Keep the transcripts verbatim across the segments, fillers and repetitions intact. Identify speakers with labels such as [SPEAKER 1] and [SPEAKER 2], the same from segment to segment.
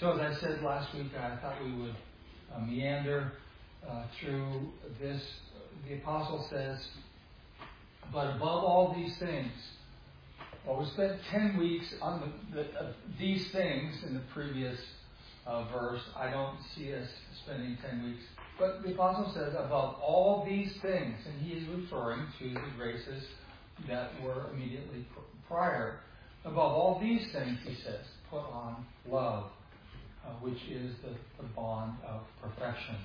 [SPEAKER 1] So as I said last week, I thought we would uh, meander uh, through this. The apostle says, but above all these things, well, we spent ten weeks on the, the, uh, these things in the previous uh, verse. I don't see us spending ten weeks. But the apostle says, above all these things, and he is referring to the graces that were immediately prior. Above all these things, he says, put on love, uh, which is the, the bond of perfection.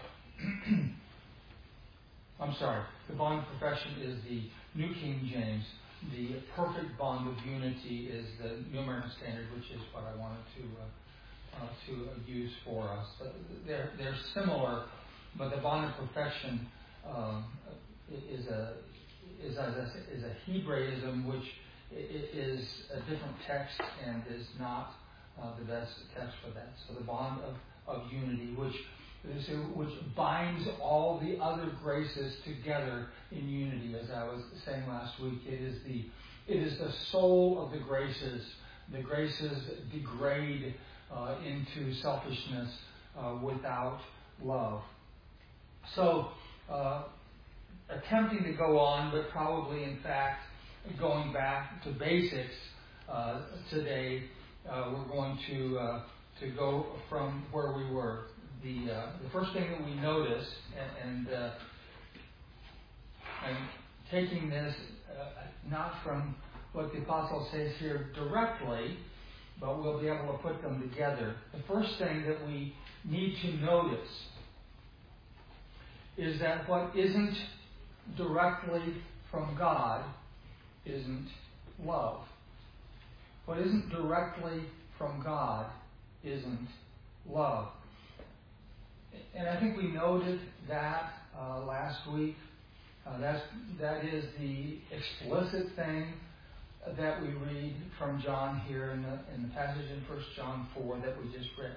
[SPEAKER 1] I'm sorry, the bond of perfection is the New King James. The perfect bond of unity is the New American Standard, which is what I wanted to uh, uh, to uh, use for us. Uh, they're they're similar, but the bond of perfection um, is a is a is a Hebraism, which is a different text and is not uh, the best text for that. So the bond of, of unity, which which binds all the other graces together in unity, as I was saying last week. It is the it is the soul of the graces. The graces degrade uh, into selfishness uh, without love. So, uh, attempting to go on, but probably in fact going back to basics uh, today, uh, we're going to uh, to go from where we were. The uh, the first thing that we notice, and, and uh, I'm taking this uh, not from what the apostle says here directly, but we'll be able to put them together. The first thing that we need to notice is that what isn't directly from God isn't love. What isn't directly from God isn't love. And I think we noted that uh, last week. Uh, that's, that is the explicit thing that we read from John here in the, in the passage in First John four that we just read.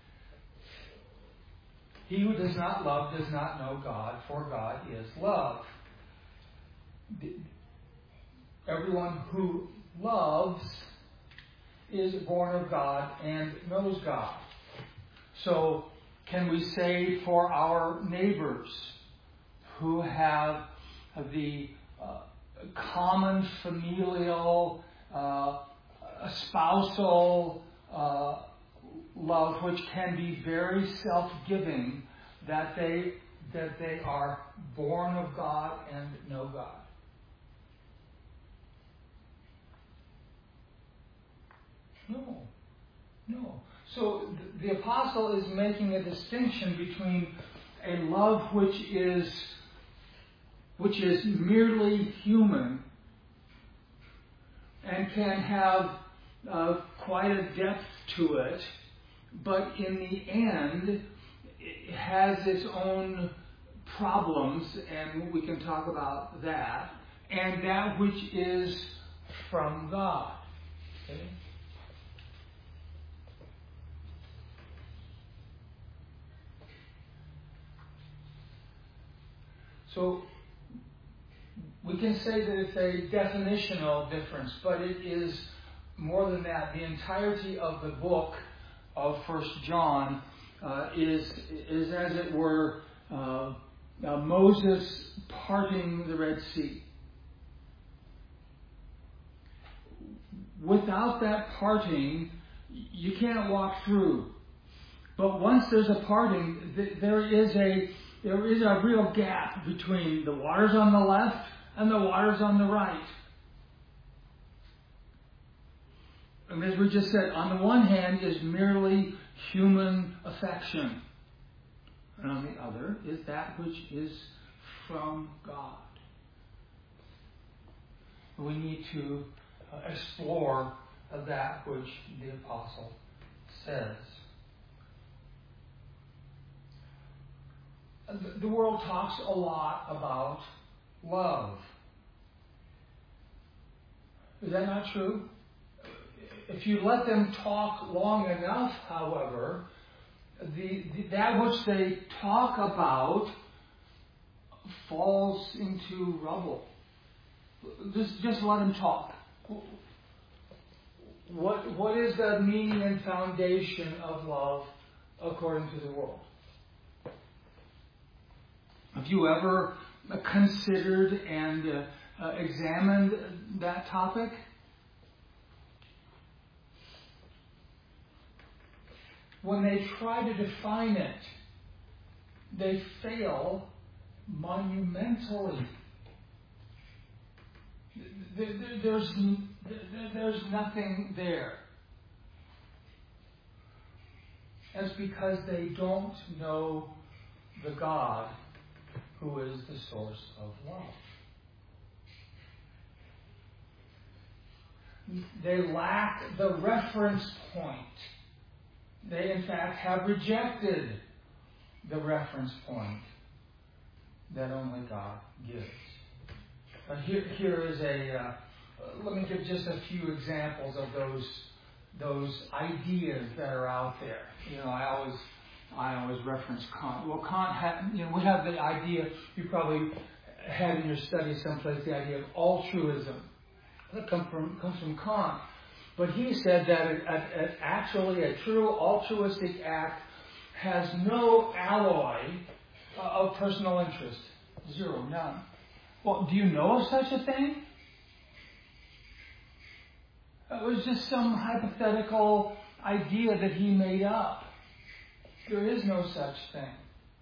[SPEAKER 1] He who does not love does not know God, for God is love. The, everyone who loves is born of God and knows God. So, can we say for our neighbors who have the uh, common familial, uh, spousal uh, love, which can be very self-giving, that they that they are born of God and know God? No, no. So the apostle is making a distinction between a love which is which is merely human and can have uh, quite a depth to it, but in the end it has its own problems, and we can talk about that, and that which is from God. Okay? So we can say that it's a definitional difference, but it is more than that. The entirety of the book of First John uh, is, is, as it were, uh, uh, Moses parting the Red Sea. Without that parting, you can't walk through. But once there's a parting, th- there is a There is a real gap between the waters on the left and the waters on the right. And as we just said, on the one hand is merely human affection. And on the other is that which is from God. We need to uh, explore uh, that which the apostle says. The world talks a lot about love. Is that not true? If you let them talk long enough, however, the, the that which they talk about falls into rubble. Just, just let them talk. What what is the meaning and foundation of love according to the world? Have you ever considered and uh, uh, examined that topic? When they try to define it, they fail monumentally. There's, there's nothing there. That's because they don't know the God who is the source of love. They lack the reference point. They, in fact, have rejected the reference point that only God gives. Uh, here, here is a. Uh, let me give just a few examples of those those ideas that are out there. You know, I always I always reference Kant. Well, Kant had. You know, we have the idea. You probably had in your study someplace the idea of altruism. That comes from comes from Kant. But he said that it, it, it actually a true altruistic act has no alloy uh, of personal interest. Zero, none. Well, do you know of such a thing? It was just some hypothetical idea that he made up. There is no such thing.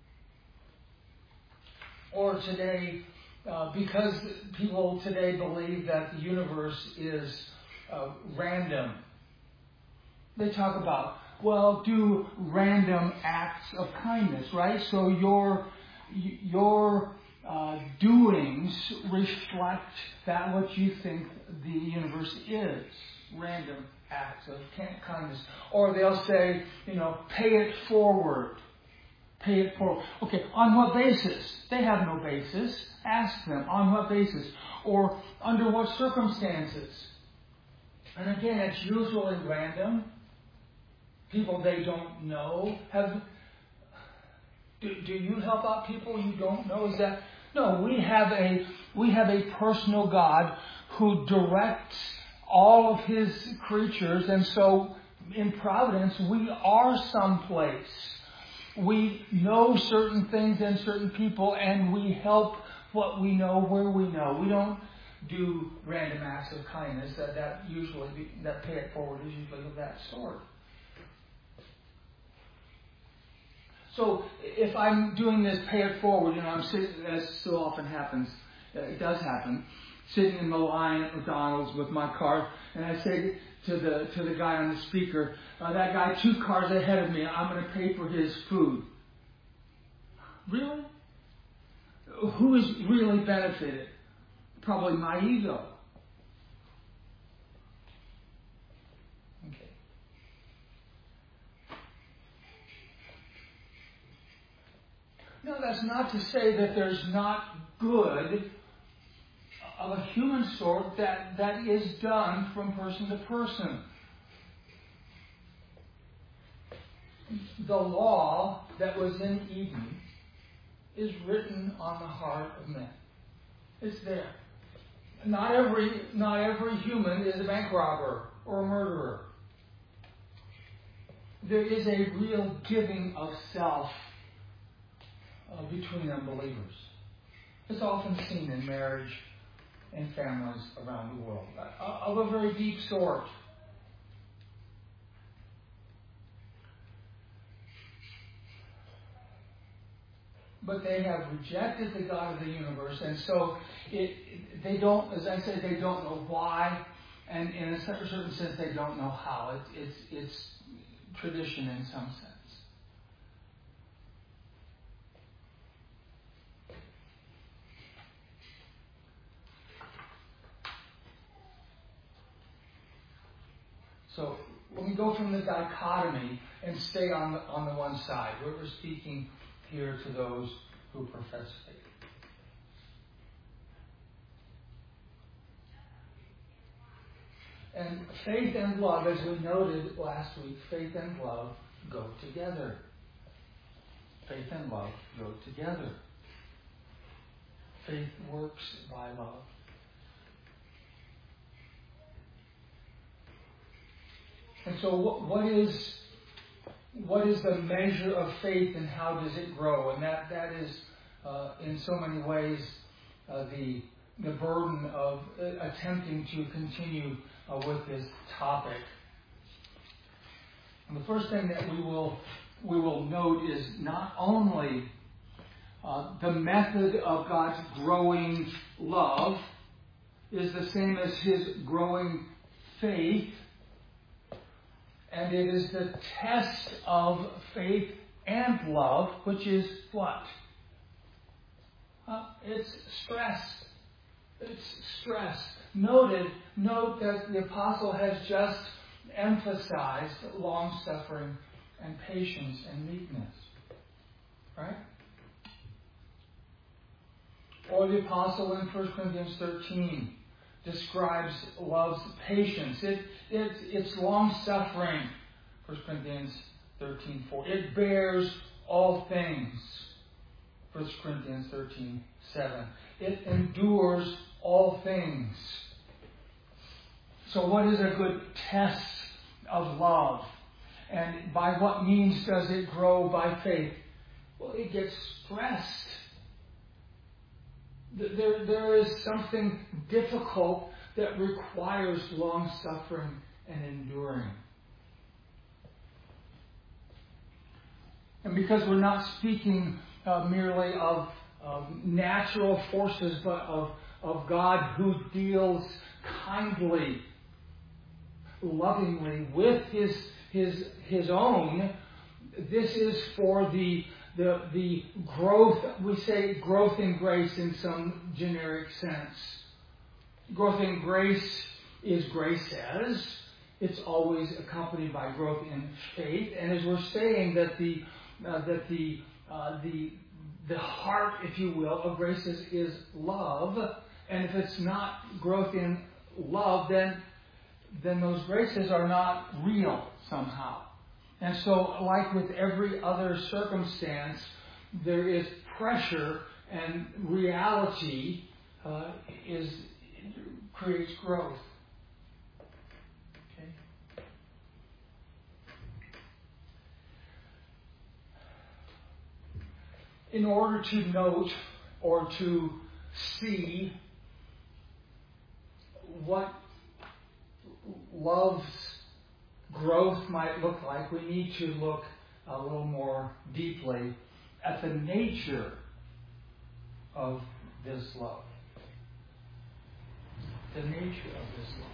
[SPEAKER 1] Or today, uh, because people today believe that the universe is uh, random, they talk about, well, do random acts of kindness, right? So your your uh, doings reflect that what you think the universe is. Random acts of kindness. Or they'll say, you know, pay it forward. Pay it forward. Okay, on what basis? They have no basis. Ask them, on what basis? Or under what circumstances? And again, it's usually random. People they don't know. Have do, do you help out people you don't know? Is that no? We have a we have a personal God who directs all of His creatures, and so in providence we are someplace. We know certain things and certain people, and we help what we know where we know. We don't do random acts of kindness. That that usually be, that pay it forward is usually of that sort. So if I'm doing this pay it forward, you know, I'm sitting, as so often happens, it does happen, sitting in the line at McDonald's with my card, and I say to the to the guy on the speaker, uh, that guy two cars ahead of me, I'm going to pay for his food. Really? Who is really benefited? Probably my ego. Okay. No, that's not to say that there's not good of a human sort that, that is done from person to person. The law that was in Eden is written on the heart of men. It's there. Not every not every human is a bank robber or a murderer. There is a real giving of self uh, between unbelievers. It's often seen in marriage and families around the world, uh, of a very deep sort. But they have rejected the God of the universe, and so it, it, they don't, as I said, they don't know why, and in a certain sense, they don't know how. It, it's, it's tradition in some sense. So when we go from the dichotomy and stay on the, on the one side, we're, we're speaking here to those who profess faith. And faith and love, as we noted last week, faith and love go together. Faith and love go together. Faith works by love. And so what, what is what is the measure of faith and how does it grow? And that, that is, uh, in so many ways, uh, the the burden of uh, attempting to continue uh, with this topic. And the first thing that we will we will note is not only uh, the method of God's growing love is the same as His growing faith, and it is the test of faith and love, which is what? Uh, it's stress. It's stress. Noted, note that the apostle has just emphasized long-suffering and patience and meekness. Right? Or the apostle in First Corinthians thirteen describes love's patience. It, it, it's long-suffering. First Corinthians thirteen four. It bears all things. First Corinthians thirteen seven. It endures all things. So what is a good test of love? And by what means does it grow by faith? Well, it gets stressed. There, there is something difficult that requires long-suffering and enduring. And because we're not speaking uh, merely of, of natural forces, but of, of God who deals kindly, lovingly with His His His own, this is for the the the growth. We say growth in grace in some generic sense. Growth in grace is grace says. It's always accompanied by growth in faith, and as we're saying that the uh, that the uh, the the heart, if you will, of grace is, is love, and if it's not growth in love, then then those graces are not real somehow. And so, like with every other circumstance, there is pressure, and reality uh, is creates growth. Okay. In order to note or to see what love's growth might look like, we need to look a little more deeply at the nature of this love. The nature of this love.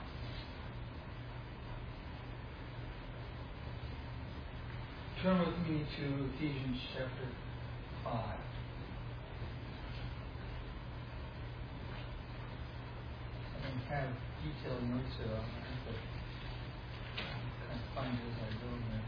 [SPEAKER 1] Turn with me to Ephesians chapter five. I don't have detailed notes here on that, but I kind of find it as I go there.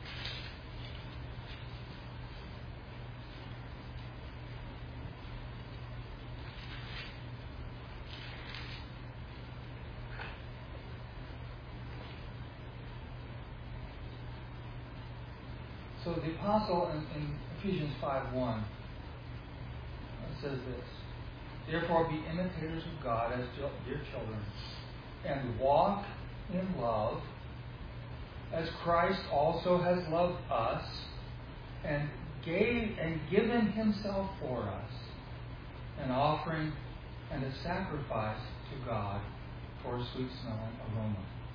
[SPEAKER 1] So the apostle in, in Ephesians five one says this: Therefore be imitators of God as dear children, and walk in love, as Christ also has loved us, and gave and given Himself for us, an offering and a sacrifice to God for a sweet-smelling aroma.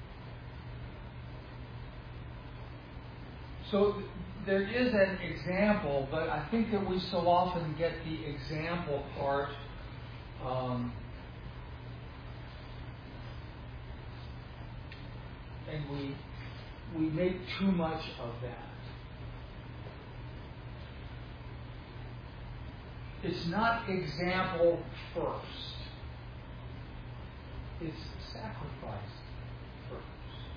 [SPEAKER 1] So there is an example, but I think that we so often get the example part um, and we we make too much of that. It's not example first. It's sacrifice first.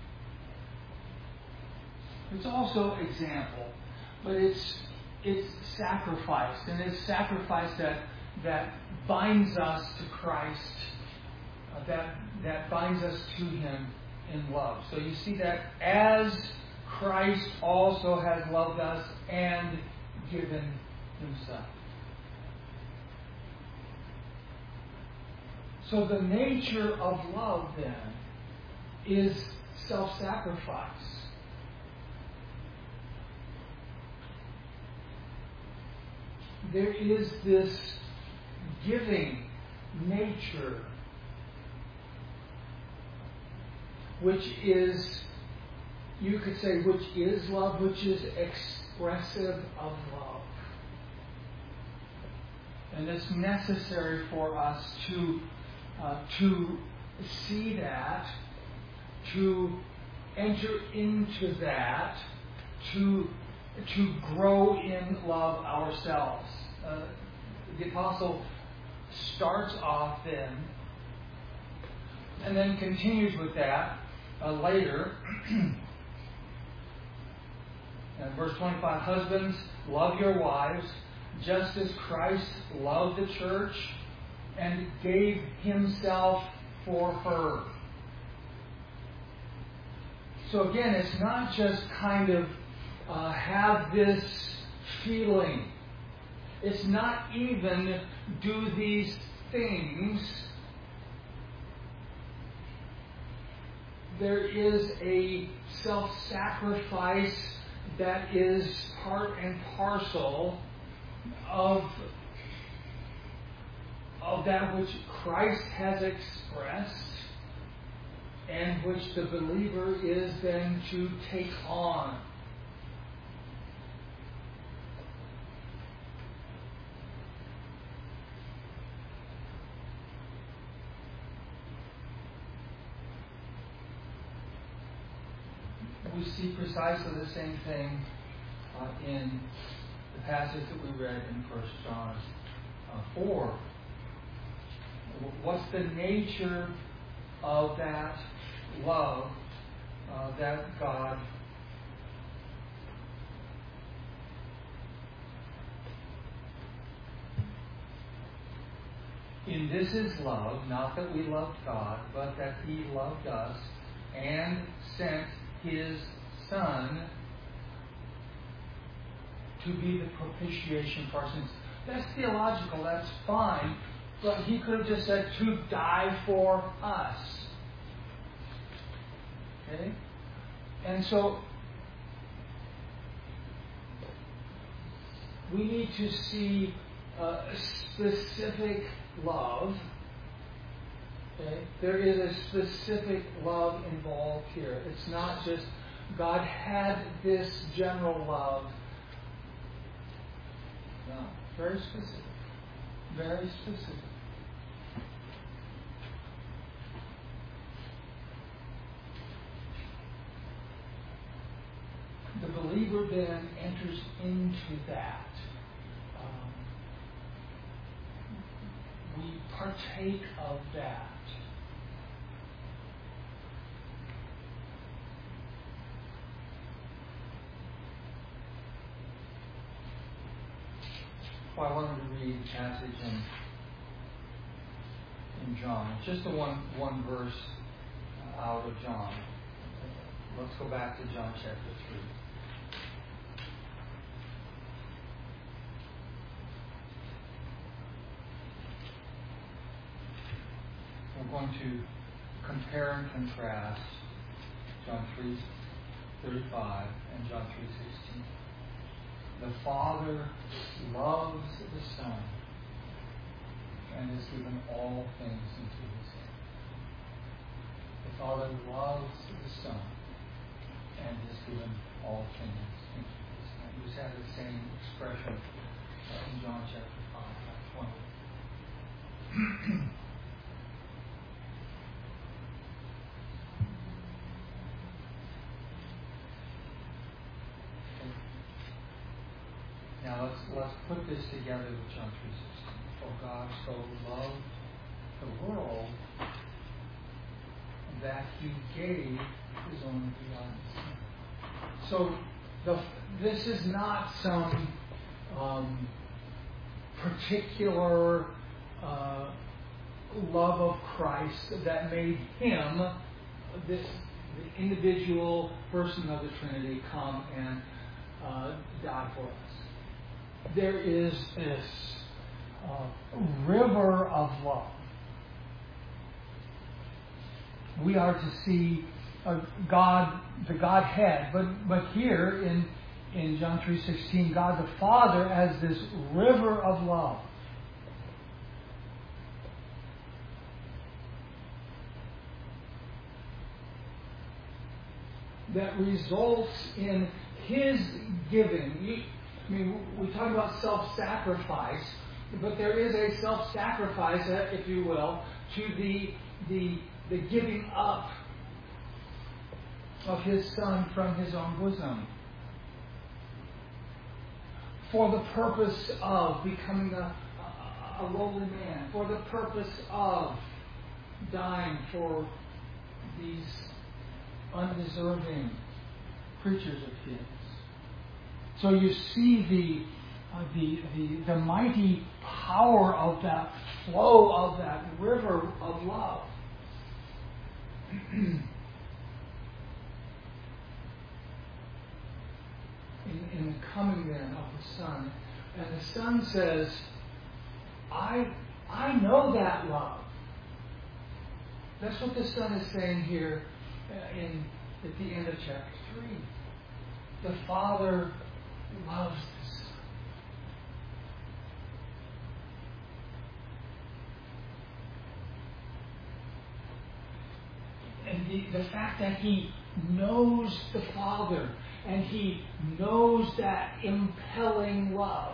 [SPEAKER 1] It's also example, but it's it's sacrifice, and it's sacrifice that that binds us to Christ, uh, that that binds us to Him in love. So you see that as Christ also has loved us and given Himself. So the nature of love then is self-sacrifice. There is this giving nature which is, you could say, which is love, which is expressive of love. And it's necessary for us to uh, to see that, to enter into that, to to grow in love ourselves. Uh, the apostle starts off then, and then continues with that uh, later. And verse twenty-five, husbands, love your wives, just as Christ loved the church and gave himself for her. So again, it's not just kind of uh, have this feeling. It's not even do these things. There is a self-sacrifice that is part and parcel of, of that which Christ has expressed and which the believer is then to take on. We see precisely the same thing uh, in the passage that we read in First John uh, four. What's the nature of that love uh, that God in this is love, not that we loved God, but that He loved us and sent His Son to be the propitiation for our sins. That's theological, that's fine, but He could have just said to die for us. Okay? And so we need to see uh, specific love. Okay? There is a specific love involved here. It's not just God had this general love. No, very specific. Very specific. The believer then enters into that. Um, we partake of that. Well, I wanted to read a passage in, in John. Just the one, one verse out of John. Let's go back to John chapter three. We're going to compare and contrast John three thirty-five and John three sixteen. The Father loves the Son and has given all things into His hand. The Father loves the Son and has given all things into His hand. We just have the same expression in John chapter five, twenty. Now let's let's put this together with John three sixteen. For God so loved the world that He gave His only begotten Son. So the, this is not some um, particular uh, love of Christ that made Him, this the individual person of the Trinity, come and uh, die for us. There is this uh, river of love. We are to see uh, God, the Godhead. But but here in in John three sixteen, God the Father as this river of love. That results in His giving. You, I mean, we talk about self-sacrifice, but there is a self-sacrifice, if you will, to the the the giving up of His Son from His own bosom, for the purpose of becoming a, a, a lowly man, for the purpose of dying for these undeserving creatures of His. So you see the, uh, the the the mighty power of that flow of that river of love. in, in the coming then of the Son. And the Son says, I I know that love. That's what the Son is saying here uh, in at the end of chapter three. The Father loves the Son. And the, the fact that He knows the Father and He knows that impelling love.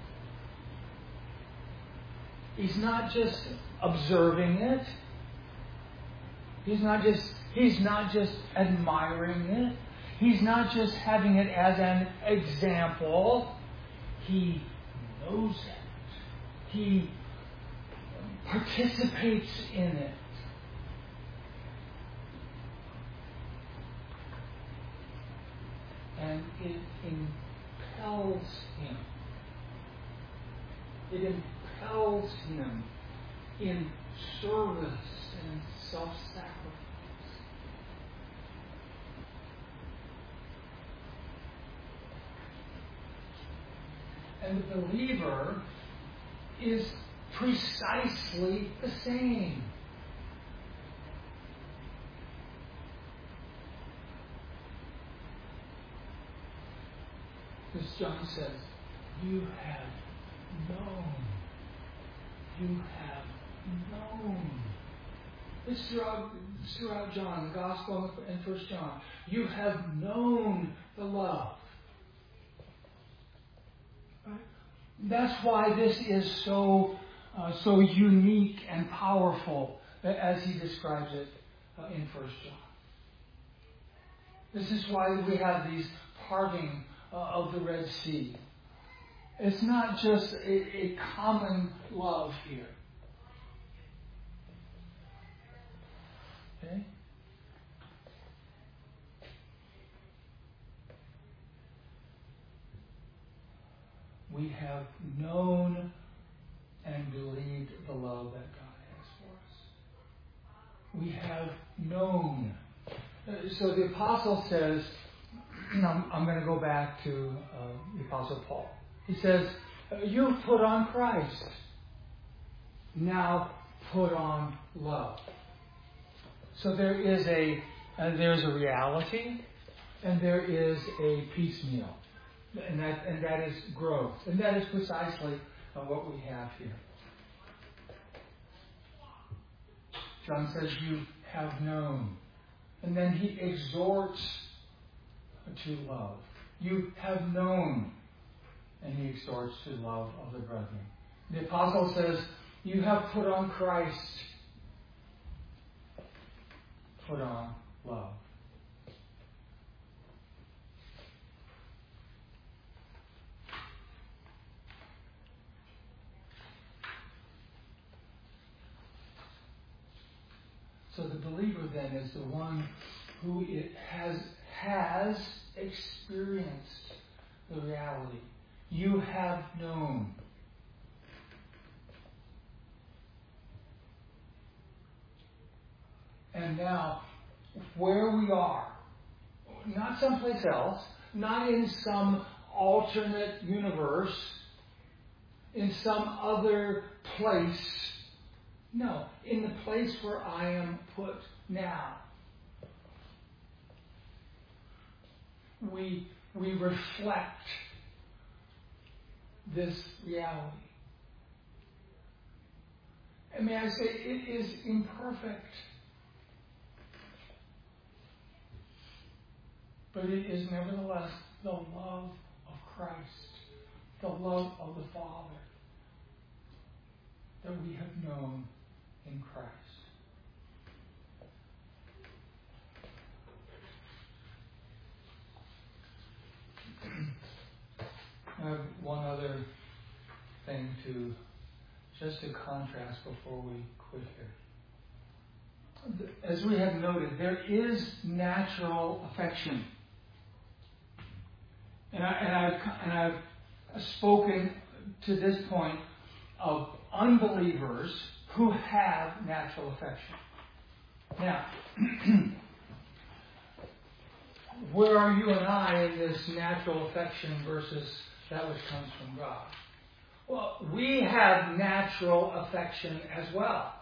[SPEAKER 1] He's not just observing it. He's not just He's not just admiring it. He's not just having it as an example. He knows it. He participates in it. And it impels Him. It impels Him in service and self-sacrifice. And the believer is precisely the same. As John says, you have known. You have known. It's throughout, it's throughout John, the Gospel and First John. You have known the love. Right? That's why this is so uh, so unique and powerful, as he describes it uh, in First John. This is why we have these parting uh, of the Red Sea. It's not just a, a common love here. Okay? We have known and believed the love that God has for us. We have known. So the Apostle says, I'm, I'm going to go back to uh, the Apostle Paul. He says, you've put on Christ. Now put on love. So there is a uh, there's a reality, and there is a piecemeal. And that and that is growth. And that is precisely uh, what we have here. John says, you have known. And then he exhorts to love. You have known. And he exhorts to love of the brethren. The apostle says, you have put on Christ. Put on love. So the believer then is the one who it has has experienced the reality. You have known. And now, where we are, not someplace else, not in some alternate universe, in some other place. No, in the place where I am put now. we we reflect this reality. And may I say, it is imperfect. But it is nevertheless the love of Christ, the love of the Father that we have known in Christ. I have one other thing to, just to contrast before we quit here. As we have noted, there is natural affection. And, I, and, I've, and I've spoken to this point of unbelievers who have natural affection. Now, where are you and I in this natural affection versus that which comes from God? Well, we have natural affection as well.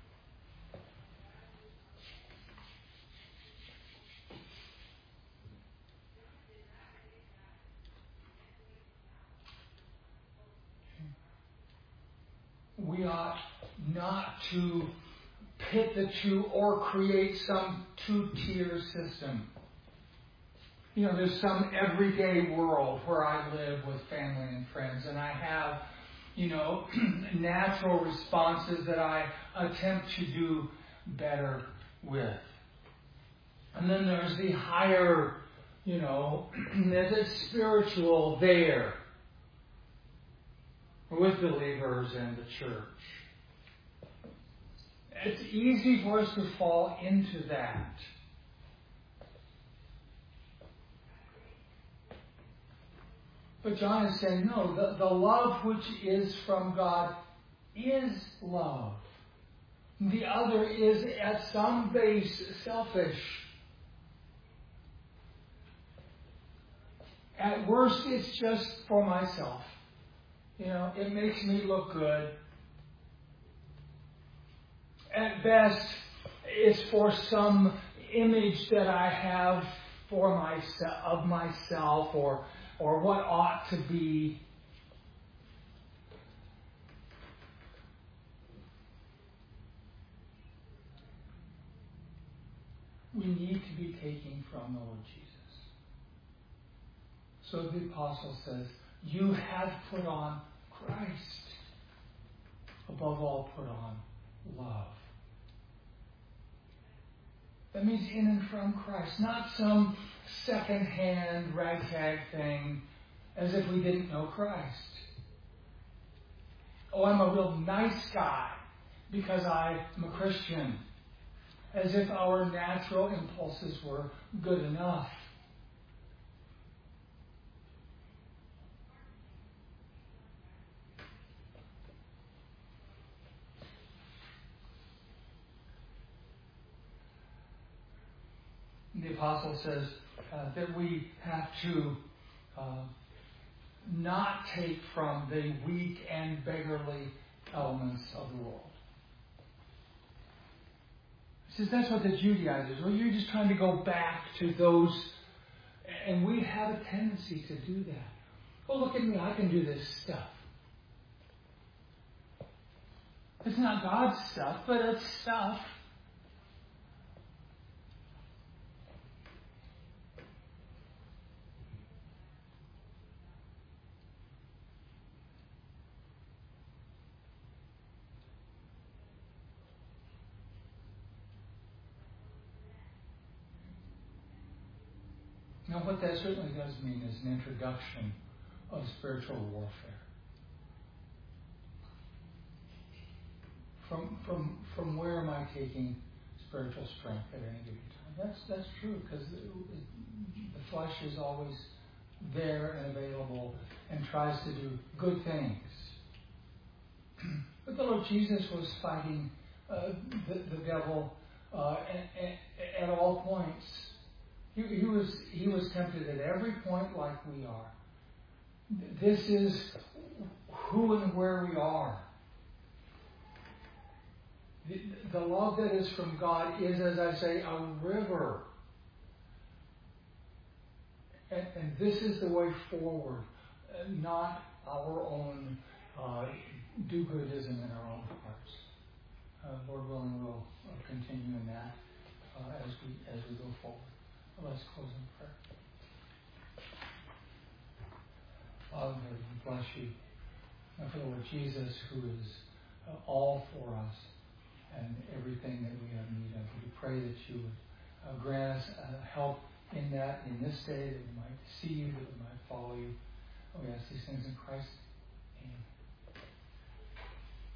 [SPEAKER 1] We ought not to pit the two or create some two-tier system. You know, there's some everyday world where I live with family and friends, and I have, you know, natural responses that I attempt to do better with. And then there's the higher, you know, there's a spiritual there with believers and the church. It's easy for us to fall into that. But John is saying, no, the, the love which is from God is love. The other is at some base selfish. At worst, it's just for myself. You know, it makes me look good. At best, it's for some image that I have for myself, of myself, or or what ought to be. We need to be taking from the Lord Jesus. So the apostle says, you have put on Christ. Above all, put on love. That means in and from Christ, not some second-hand ragtag thing as if we didn't know Christ. Oh, I'm a real nice guy because I'm a Christian. As if our natural impulses were good enough. The apostle says uh, that we have to uh, not take from the weak and beggarly elements of the world. He says that's what the Judaizers, well, you're just trying to go back to those, and we have a tendency to do that. Oh, look at me, I can do this stuff. It's not God's stuff, but it's stuff. Now, what that certainly does mean is an introduction of spiritual warfare. From from from where am I taking spiritual strength at any given time? That's that's true, because the, the flesh is always there and available and tries to do good things. But the Lord Jesus was fighting uh, the, the devil uh, at, at, at all points. He, he was he was tempted at every point like we are. This is who and where we are. The, the love that is from God is, as I say, a river. And, and this is the way forward, uh, not our own uh, do-goodism in our own hearts. Uh, Lord willing, we'll uh, continue in that uh, as we as we go forward. Let's close in prayer. Father, we bless you and for the Lord Jesus, who is uh, all for us and everything that we have need of. We pray that you would uh, grant us uh, help in that in this day, that we might see you, that we might follow you. We ask these things in Christ's name.